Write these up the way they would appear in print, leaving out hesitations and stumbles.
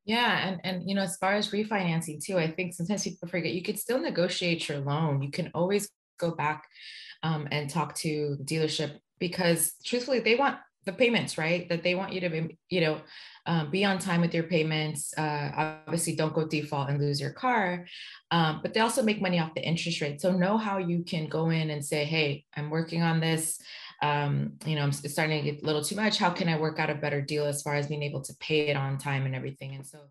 Yeah, and as far as refinancing too, I think sometimes people forget you could still negotiate your loan. You can always go back and talk to the dealership because truthfully, they want the payments, right? That they want you to be on time with your payments. Obviously, don't go default and lose your car. But they also make money off the interest rate. So know how you can go in and say, hey, I'm working on this. I'm starting to get a little too much. How can I work out a better deal as far as being able to pay it on time and everything? And so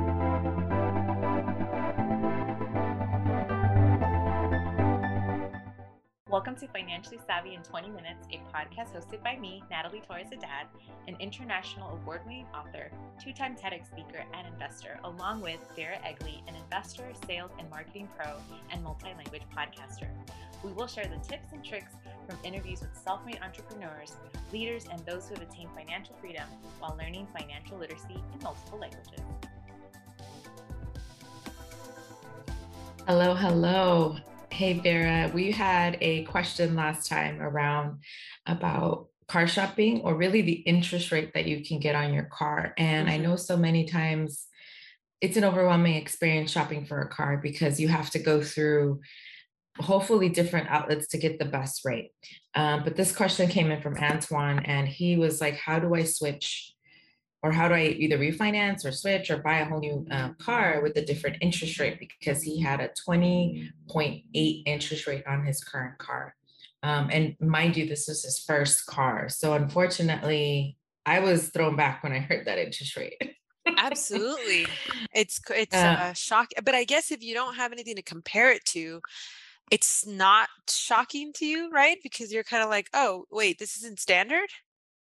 Welcome to Financially Savvy in 20 Minutes, a podcast hosted by me, Natalie Torres Haddad, an international award-winning author, two-time TEDx speaker, and investor, along with Vera Egley, an investor, sales, and marketing pro, and multi-language podcaster. We will share the tips and tricks from interviews with self-made entrepreneurs, leaders, and those who have attained financial freedom while learning financial literacy in multiple languages. hello, hello. Hey, Vera, we had a question last time around about car shopping or really the interest rate that you can get on your car. And I know so many times it's an overwhelming experience shopping for a car because you have to go through hopefully different outlets to get the best rate. But this question came in from Antoine, and he was like, how do I switch? Or how do I either refinance or switch or buy a whole new car with a different interest rate because he had a 20.8 interest rate on his current car. And mind you, this was his first car. So unfortunately, I was thrown back when I heard that interest rate. Absolutely. It's uh, shock, but I guess if you don't have anything to compare it to, it's not shocking to you, right? Because you're kind of like, "Oh, wait, this isn't standard?"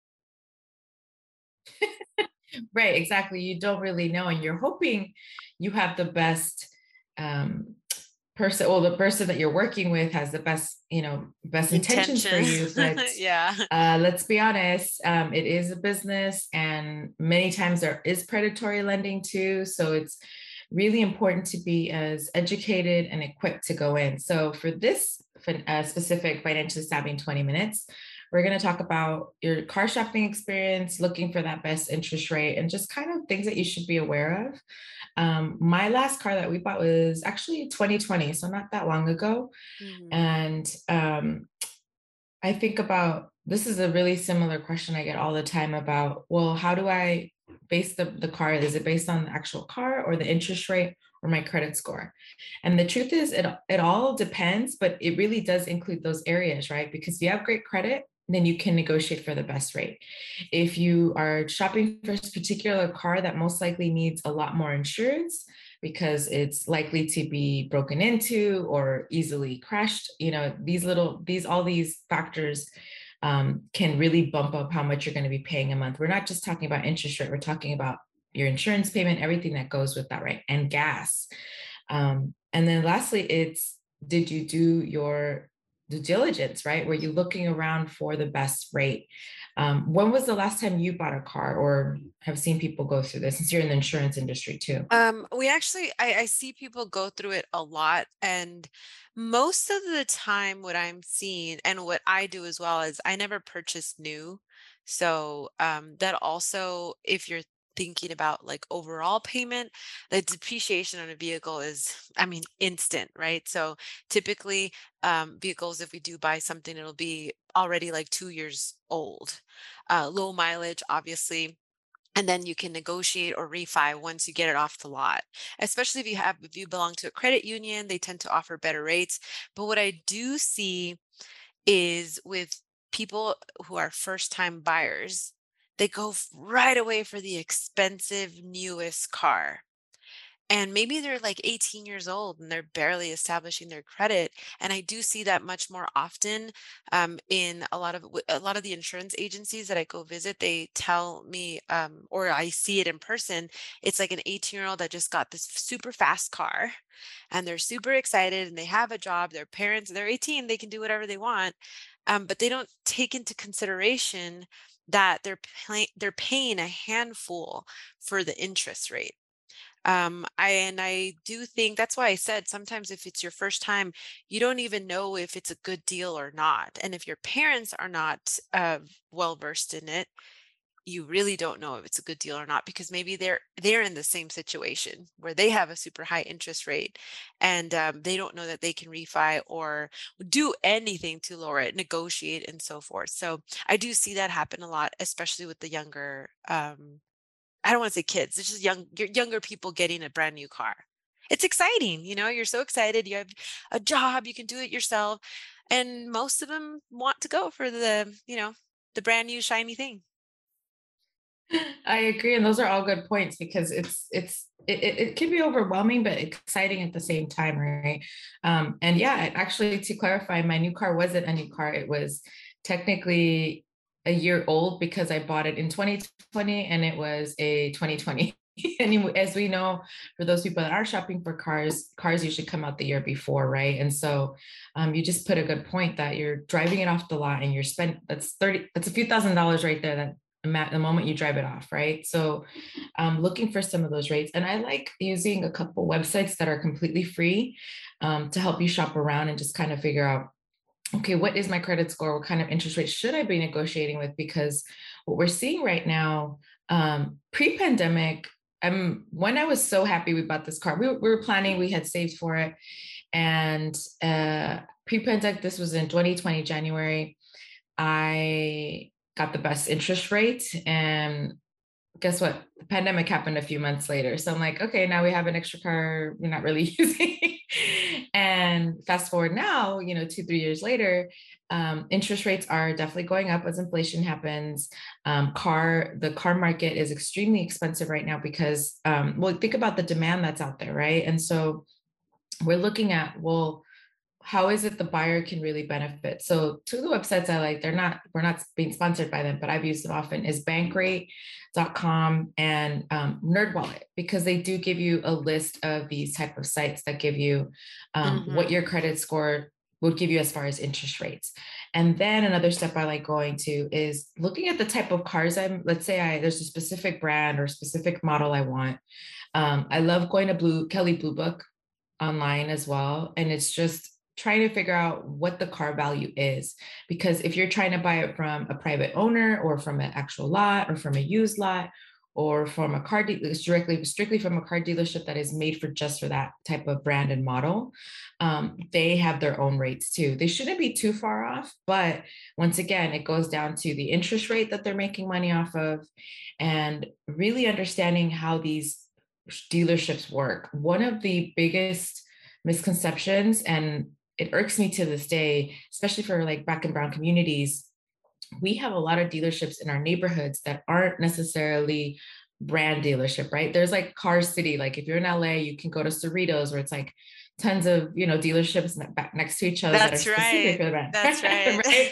right, exactly. You don't really know, and you're hoping you have the best um, person, well, the person that you're working with has the best, best intentions for Intention. you. But Yeah. let's be honest, it is a business, and many times there is predatory lending too. So it's really important to be as educated and equipped to go in. So for this specific financially savvy in 20 minutes, we're going to talk about your car shopping experience, looking for that best interest rate, and just kind of things that you should be aware of. My last car that we bought was actually 2020, so not that long ago. Mhm. And I think about this is a really similar question I get all the time about, well, how do I base the car? Is it based on the actual car or the interest rate or my credit score? And the truth is, it all depends, but it really does include those areas, right? Because if you have great credit, then you can negotiate for the best rate. If you are shopping for a particular car that most likely needs a lot more insurance because it's likely to be broken into or easily crashed, all these factors can really bump up how much you're going to be paying a month. We're not just talking about interest rate, we're talking about your insurance payment, everything that goes with that, right? And gas. And then lastly, it's did you do your due diligence, right? Were you looking around for the best rate? When was the last time you bought a car or have seen people go through this since you're in the insurance industry too? We actually, I see people go through it a lot, and most of the time, what I'm seeing and what I do as well is I never purchase new. So that also, if you're thinking about like overall payment, the depreciation on a vehicle is, I mean, instant, right? So typically, vehicles, if we do buy something, it'll be already like 2 years old. Low mileage, obviously, and then you can negotiate or refi once you get it off the lot. Especially if you belong to a credit union, they tend to offer better rates. But what I do see is with people who are first time buyers, they go right away for the expensive newest car. And maybe they're like 18 years old and they're barely establishing their credit. And I do see that much more often in a lot of the insurance agencies that I go visit. They tell me, or I see it in person. It's like an 18-year-old that just got this super fast car, and they're super excited, and they have a job. Their parents, they're 18, they can do whatever they want, but they don't take into consideration that they're paying a handful for the interest rate. I do think that's why I said sometimes if it's your first time, you don't even know if it's a good deal or not. And if your parents are not well versed in it, you really don't know if it's a good deal or not, because maybe they're in the same situation where they have a super high interest rate, and they don't know that they can refi or do anything to lower it, negotiate, and so forth. So I do see that happen a lot, especially with the younger, I don't want to say kids, it's just younger people getting a brand new car. It's exciting, you're so excited, you have a job, you can do it yourself. And most of them want to go for the brand new shiny thing. I agree, and those are all good points because it can be overwhelming but exciting at the same time, right? And yeah, actually, to clarify, my new car wasn't a new car. It was technically a year old because I bought it in 2020, and it was a 2020. And as we know, for those people that are shopping for cars usually come out the year before, right? And so you just put a good point that you're driving it off the lot and you're spent that's a few $1,000s right there that the moment you drive it off, right? So looking for some of those rates. And I like using a couple websites that are completely free to help you shop around and just kind of figure out, okay, what is my credit score? What kind of interest rate should I be negotiating with? Because what we're seeing right now, pre-pandemic, when I was so happy we bought this car, we were planning, we had saved for it. And pre-pandemic, this was in 2020, January, I got the best interest rate. And guess what? The pandemic happened a few months later. So I'm like, okay, now we have an extra car we're not really using. And fast forward now, 2, 3 years later, interest rates are definitely going up as inflation happens. The car market is extremely expensive right now because, well, think about the demand that's out there, right? And so we're looking at, well, how is it the buyer can really benefit? So two of the websites I like, we're not being sponsored by them, but I've used them often, is bankrate.com and NerdWallet, because they do give you a list of these type of sites that give you what your credit score would give you as far as interest rates. And then another step I like going to is looking at the type of cars let's say there's a specific brand or specific model I want. I love going to Kelley Blue Book online as well. And it's just trying to figure out what the car value is. Because if you're trying to buy it from a private owner or from an actual lot or from a used lot or from a car strictly from a car dealership that is made just for that type of brand and model, they have their own rates too. They shouldn't be too far off, but once again, it goes down to the interest rate that they're making money off of and really understanding how these dealerships work. One of the biggest misconceptions, and it irks me to this day, especially for like Black and brown communities, we have a lot of dealerships in our neighborhoods that aren't necessarily brand dealership, right? There's like Car City. Like if you're in LA, you can go to Cerritos where it's like tons of, next to each other that are That's specific right. for the brand. That's right. Right?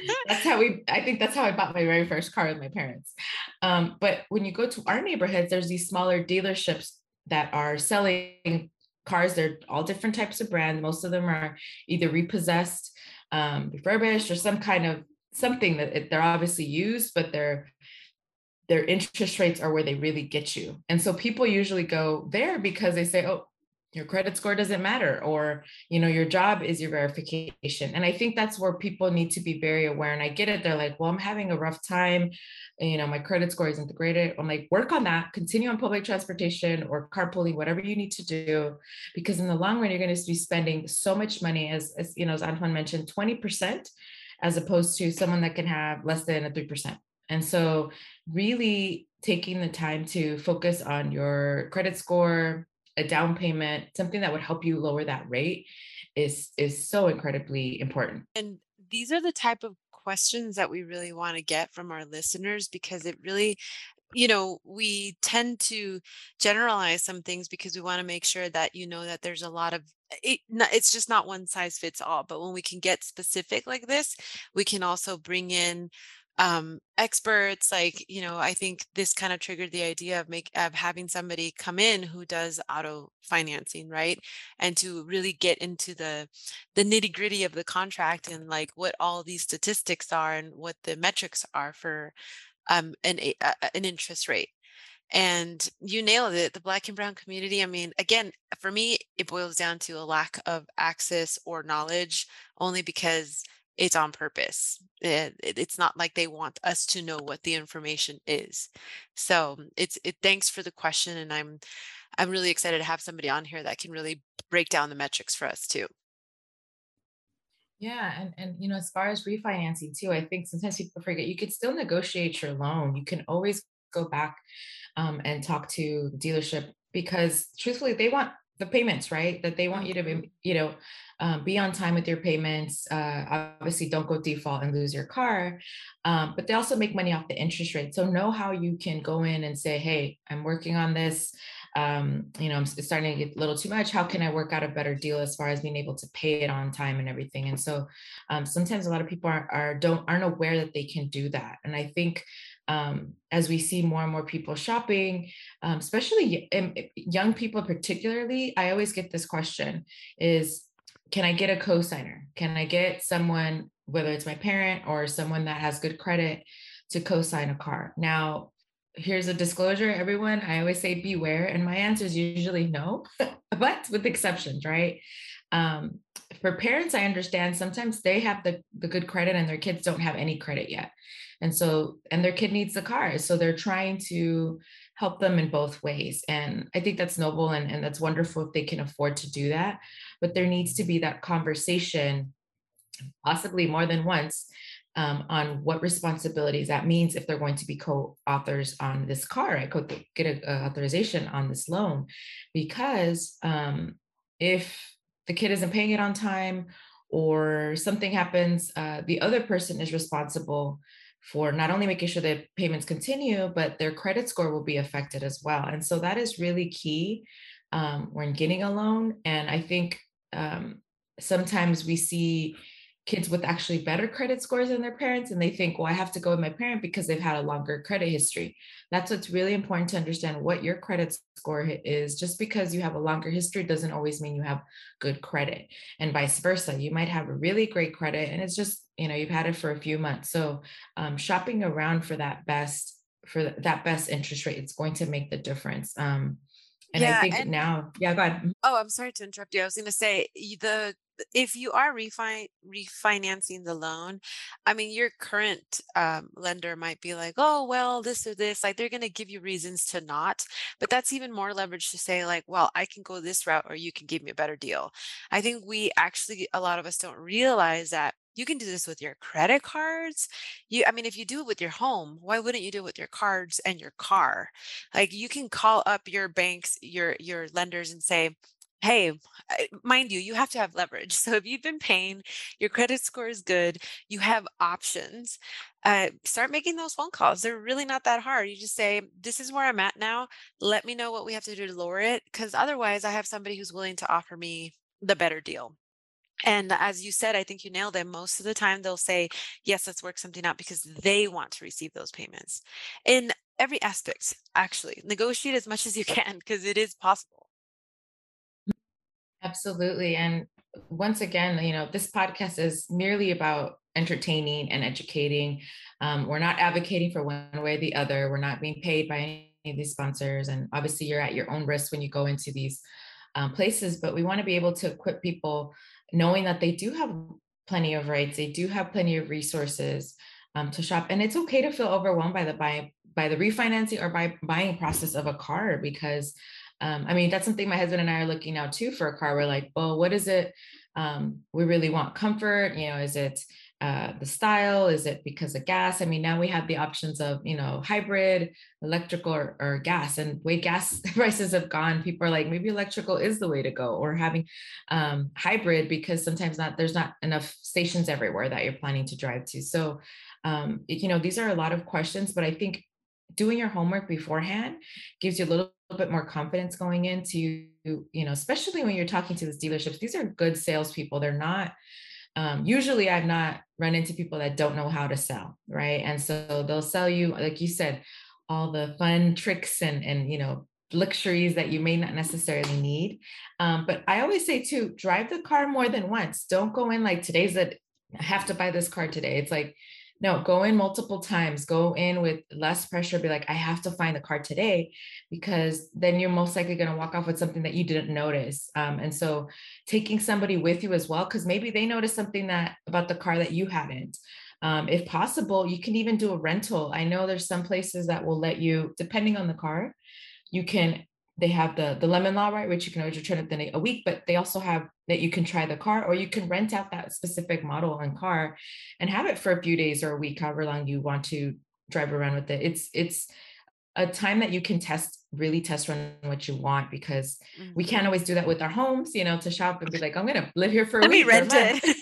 I think that's how I bought my very first car with my parents. But when you go to our neighborhoods, there's these smaller dealerships that are selling cars. They're all different types of brands. Most of them are either repossessed, refurbished, or some kind of something that they're obviously used, but their interest rates are where they really get you. And so people usually go there because they say, oh, your credit score doesn't matter, or your job is your verification. And I think that's where people need to be very aware. And I get it, they're like, well, I'm having a rough time, my credit score isn't great. I'm like, work on that, continue on public transportation or carpooling, whatever you need to do, because in the long run you're going to be spending so much money, as Antoine mentioned, 20%, as opposed to someone that can have less than a 3%. And so really taking the time to focus on your credit score, a down payment, something that would help you lower that rate is so incredibly important. And these are the type of questions that we really want to get from our listeners, because it really, we tend to generalize some things because we want to make sure that that there's a lot of it's just not one size fits all. But when we can get specific like this, we can also bring in experts. Like, I think this kind of triggered the idea of having somebody come in who does auto financing, right? And to really get into the nitty gritty of the contract and like what all these statistics are and what the metrics are for an interest rate. And you nailed it. The Black and brown community, I mean, again, for me, it boils down to a lack of access or knowledge, only because it's on purpose. It's not like they want us to know what the information is. So thanks for the question. And I'm really excited to have somebody on here that can really break down the metrics for us too. Yeah, and as far as refinancing too, I think sometimes people forget you could still negotiate your loan. You can always go back and talk to the dealership because truthfully, they want the payments, right? That they want you to Mhm. be, be on time with your payments. Obviously, don't go default and lose your car. But they also make money off the interest rate. So know how you can go in and say, "Hey, I'm working on this. It's starting to get a little too much. How can I work out a better deal as far as being able to pay it on time and everything?" And so sometimes a lot of people aren't aware that they can do that. And I think as we see more and more people shopping, especially young people particularly, I always get this question is, can I get a co-signer? Can I get someone, whether it's my parent or someone that has good credit, to co-sign a car? Now, here's a disclosure, everyone. I always say beware, and my answer is usually no, but with exceptions, right? Um, for parents, I understand sometimes they have the good credit and their kids don't have any credit yet. And their kid needs the car. So they're trying to help them in both ways. And I think that's noble and that's wonderful if they can afford to do that. But there needs to be that conversation, possibly more than once, on what responsibilities that means if they're going to be co-authors on this car, I could get a authorization on this loan, because if the kid isn't paying it on time or something happens, the other person is responsible for not only making sure that payments continue, but their credit score will be affected as well. And so that is really key when getting a loan. And I think sometimes we see kids with actually better credit scores than their parents, and they think, well, I have to go with my parent because they've had a longer credit history. That's what's really important to understand, what your credit score is. Just because you have a longer history doesn't always mean you have good credit, and vice versa. You might have a really great credit and it's just, you've had it for a few months. So shopping around for that best interest rate, it's going to make the difference. And I Yeah, think and now, yeah, go ahead. oh, I'm sorry to interrupt you. I was going to say the if you are refinancing the loan, I mean, your current lender might be like, oh, well, this or this, like they're going to give you reasons to not, but that's even more leverage to say like, well, I can go this route or you can give me a better deal. I think a lot of us don't realize that you can do this with your credit cards. I mean, if you do it with your home, why wouldn't you do it with your cards and your car? Like you can call up your banks, your lenders and say, hey, mind you have to have leverage. So if you've been paying, your credit score is good, you have options, start making those phone calls. They're really not that hard. You just say, this is where I'm at now. Let me know what we have to do to lower it. Because otherwise, I have somebody who's willing to offer me the better deal. And as you said, I think you nailed it. Most of the time, they'll say, yes, let's work something out because they want to receive those payments in every aspect. Actually, negotiate as much as you can because it is possible. Absolutely. And once again, this podcast is merely about entertaining and educating. We're not advocating for one way or the other. We're not being paid by any of these sponsors. And obviously, you're at your own risk when you go into these places, but we want to be able to equip people knowing that they do have plenty of rights, they do have plenty of resources to shop. And it's okay to feel overwhelmed by the refinancing or by buying process of a car, because I mean, that's something my husband and I are looking now too for a car. We're like, well, what is it? We really want comfort. Is it the style? Is it because of gas? I mean, now we have the options of, hybrid, electrical, or gas. And way gas prices have gone, people are like, maybe electrical is the way to go, or having hybrid, because sometimes there's not enough stations everywhere that you're planning to drive to. So, these are a lot of questions, but I think doing your homework beforehand gives you a little bit more confidence going into, especially when you're talking to these dealerships. These are good salespeople. They're not, usually I've not run into people that don't know how to sell, right? And so they'll sell you, like you said, all the fun tricks and luxuries that you may not necessarily need. But I always say too, drive the car more than once. Don't go in like, I have to buy this car today. It's like, No, go in multiple times, go in with less pressure, be like, I have to find the car today, because then you're most likely going to walk off with something that you didn't notice. And so taking somebody with you as well, because maybe they noticed something that about the car that you hadn't. If possible, you can even do a rental. I know there's some places that will let you, depending on the car, you can, they have the lemon law, right, which you can always return it within a week, but they also have that you can try the car, or you can rent out that specific model and car and have it for a few days or a week, however long you want to drive around with it. It's a time that you can really test run what you want, because we can't always do that with our homes, to shop and be like, I'm gonna live here for a Let me week or a rent month. it.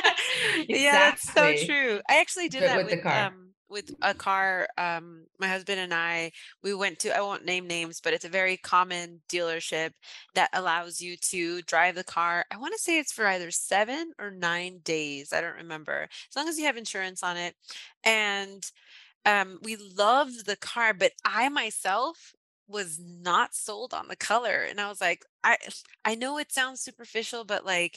Yeah, that's so Exactly. true. I actually did But that with the car. with a car. My husband and we went to, I won't name names, but it's a very common dealership that allows you to drive the car. I want to say it's for either 7 or 9 days. I don't remember. As long as you have insurance on it. And we loved the car, but I myself was not sold on the color. And I was like, I know it sounds superficial, but like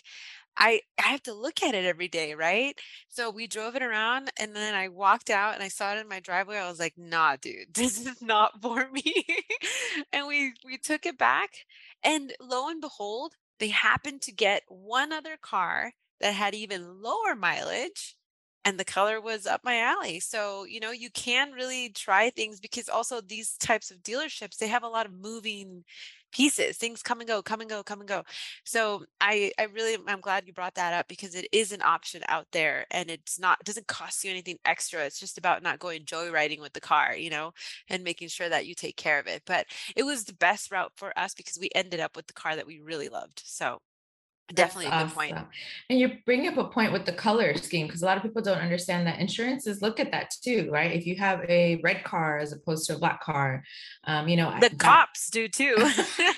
I have to look at it every day, right? So we drove it around and then I walked out and I saw it in my driveway. I was like, nah, dude, this is not for me. And we took it back, and lo and behold, they happened to get one other car that had even lower mileage, and the color was up my alley. So, you can really try things, because also these types of dealerships, they have a lot of moving pieces. Things come and go, come and go, come and go. So I'm glad you brought that up, because it is an option out there, and it doesn't cost you anything extra. It's just about not going joyriding with the car, and making sure that you take care of it. But it was the best route for us because we ended up with the car that we really loved. So That's definitely a good point. awesome. And you bring up a point with the color scheme, because a lot of people don't understand that insurances look at that too, right? If you have a red car as opposed to a black car, The that cops do too.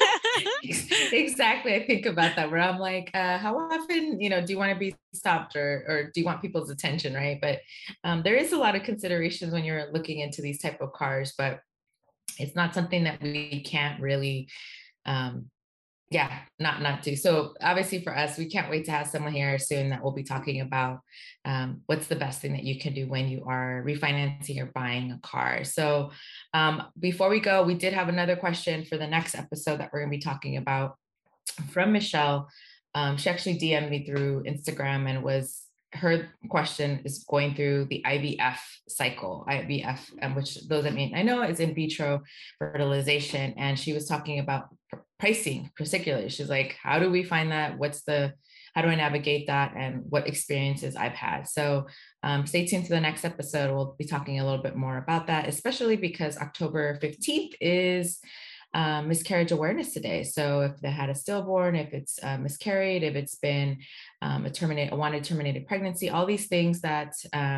exactly. I think about that where I'm like, how often, do you want to be stopped, or do you want people's attention, right? But there is a lot of considerations when you're looking into these type of cars, but it's not something that we can't really um, yeah, not do. So obviously for us, we can't wait to have someone here soon that will be talking about what's the best thing that you can do when you are refinancing or buying a car. So before we go, we did have another question for the next episode that we're going to be talking about from Michelle. She actually DM'd me through Instagram, and her question is going through the IVF cycle, which those that mean I know is in vitro fertilization. And she was talking about pricing particularly. She's like, how do we find that? How do I navigate that? And what experiences I've had. So stay tuned to the next episode. We'll be talking a little bit more about that, especially because October 15th is miscarriage awareness today. So if they had a stillborn, if it's miscarried, if it's been a wanted terminated pregnancy, all these things that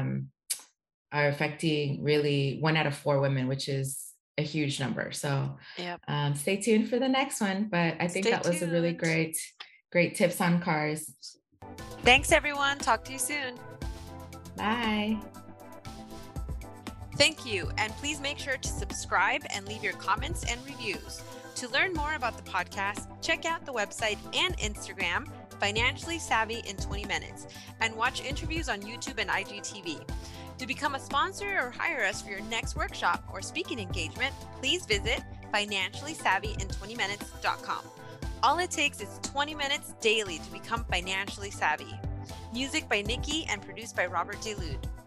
are affecting really 1 out of 4 women, which is a huge number. So Yep. Stay tuned for the next one. But I think that was a really great tips on cars. Thanks, everyone. Talk to you soon. Bye. Thank you. And please make sure to subscribe and leave your comments and reviews. To learn more about the podcast, check out the website and Instagram, Financially Savvy in 20 Minutes, and watch interviews on YouTube and IGTV. To become a sponsor or hire us for your next workshop or speaking engagement, please visit financiallysavvyin20minutes.com. All it takes is 20 minutes daily to become financially savvy. Music by Nikki and produced by Robert DeLude.